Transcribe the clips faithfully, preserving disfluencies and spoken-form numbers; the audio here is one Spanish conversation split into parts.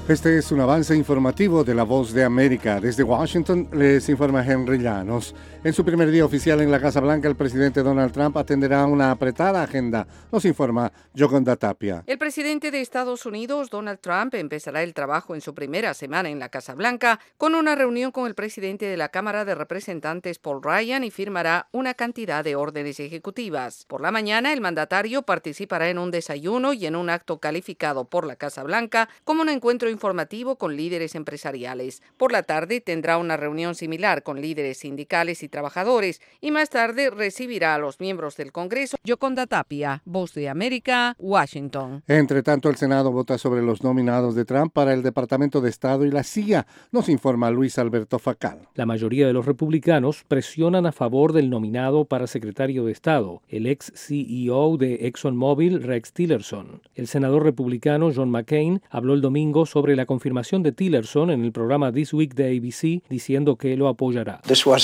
Este es un avance informativo de La Voz de América. Desde Washington les informa Henry Llanos. En su primer día oficial en la Casa Blanca, el presidente Donald Trump atenderá una apretada agenda, nos informa Yoconda Tapia. El presidente de Estados Unidos, Donald Trump, empezará el trabajo en su primera semana en la Casa Blanca con una reunión con el presidente de la Cámara de Representantes, Paul Ryan, y firmará una cantidad de órdenes ejecutivas. Por la mañana, el mandatario participará en un desayuno y en un acto calificado por la Casa Blanca como un encuentro informativo con líderes empresariales. Por la tarde tendrá una reunión similar con líderes sindicales y trabajadores y más tarde recibirá a los miembros del Congreso. Yoconda Tapia, Voz de América, Washington. Entre tanto, el Senado vota sobre los nominados de Trump para el Departamento de Estado y la C I A, nos informa Luis Alberto Facal. La mayoría de los republicanos presionan a favor del nominado para secretario de Estado, el ex C E O de ExxonMobil, Rex Tillerson. El senador republicano John McCain habló el domingo sobre sobre la confirmación de Tillerson en el programa This Week de A B C, diciendo que lo apoyará.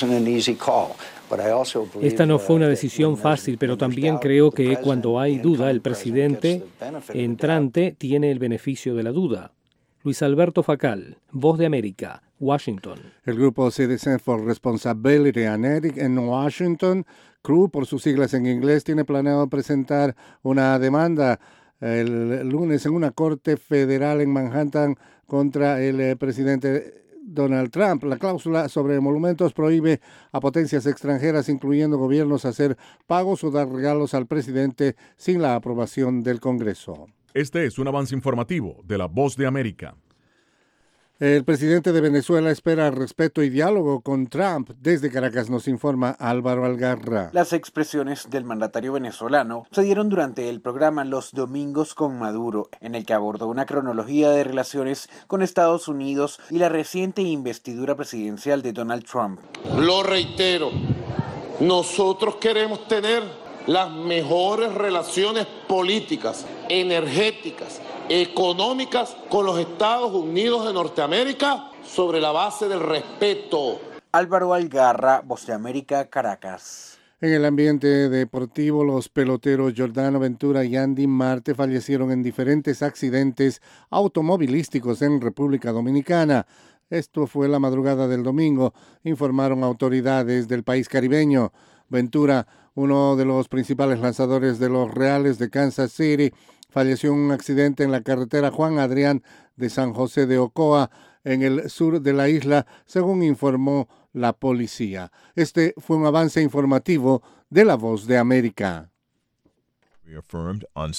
Esta no fue una decisión fácil, pero también creo que cuando hay duda, el presidente entrante tiene el beneficio de la duda. Luis Alberto Facal, Voz de América, Washington. El grupo Citizens for Responsibility and Ethics en Washington, C R U por sus siglas en inglés, tiene planeado presentar una demanda el lunes en una corte federal en Manhattan contra el eh, presidente Donald Trump. La cláusula sobre monumentos prohíbe a potencias extranjeras, incluyendo gobiernos, hacer pagos o dar regalos al presidente sin la aprobación del Congreso. Este es un avance informativo de La Voz de América. El presidente de Venezuela espera respeto y diálogo con Trump. Desde Caracas nos informa Álvaro Algarra. Las expresiones del mandatario venezolano se dieron durante el programa Los Domingos con Maduro, en el que abordó una cronología de relaciones con Estados Unidos y la reciente investidura presidencial de Donald Trump. Lo reitero, nosotros queremos tener las mejores relaciones políticas, energéticas, económicas con los Estados Unidos de Norteamérica sobre la base del respeto. Álvaro Algarra, Voz de América, Caracas. En el ambiente deportivo, los peloteros Jordano Ventura y Andy Marte fallecieron en diferentes accidentes automovilísticos en República Dominicana. Esto fue la madrugada del domingo, informaron autoridades del país caribeño. Ventura, uno de los principales lanzadores de los Reales de Kansas City, falleció en un accidente en la carretera Juan Adrián de San José de Ocoa, en el sur de la isla, según informó la policía. Este fue un avance informativo de La Voz de América.